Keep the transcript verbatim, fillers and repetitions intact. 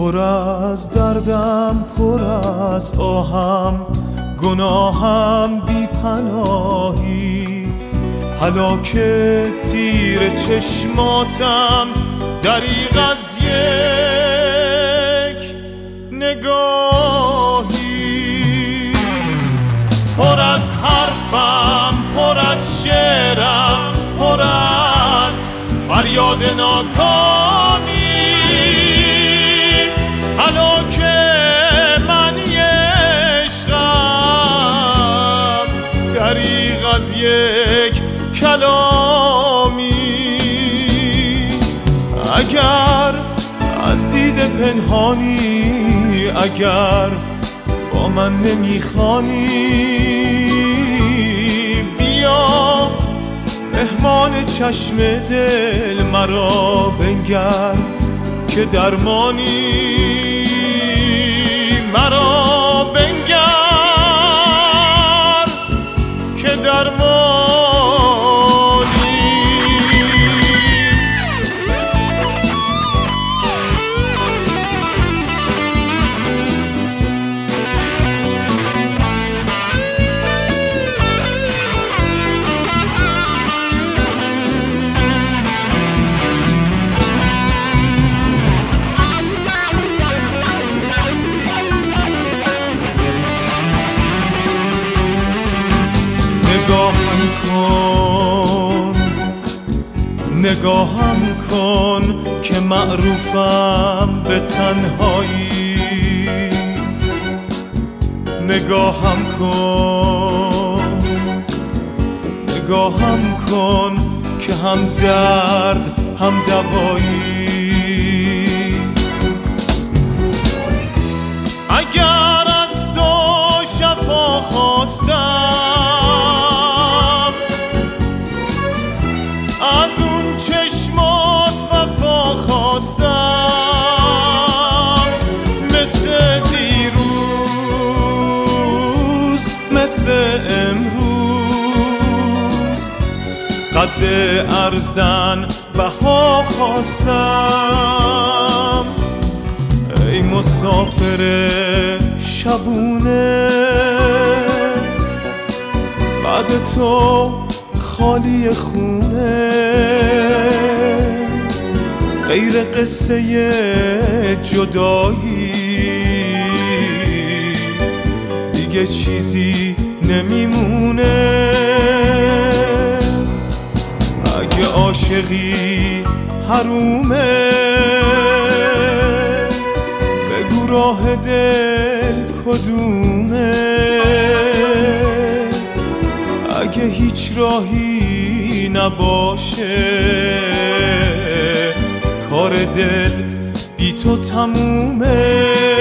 پر از دردم، پر از آهم، گناهم بی پناهی. هلاک تیر چشماتم دریغ از یک نگاهی. پر از حرفم، پر از شعرم، پر از فریاد ناکامی. هلاک معنی عشقم دریغ از یک کلامی. اگر از دید پنهانی، اگر با من نمیخوانی، بیا مهمان چشم دل مرا بنگر که درمانی. مرا بنگر که درمانی. نگاهم کن، نگاهم کن که معروفم به تنهایی. نگاهم کن، نگاهم کن که هم درد هم دوایی. اگر از تو شفا خواستم، از اون چشمات وفا خواستم. مثل دیروز، مثل امروز، قد ارزن بها خواستم. ای مسافر شبونه، بعد تو خالی خونه. غیر قصه جدایی دیگه چیزی نمیمونه. اگه عاشقی حرومه، بگو راه دل کدومه. اگه هیچ راهی نباشه، کار دل بی تو تمومه.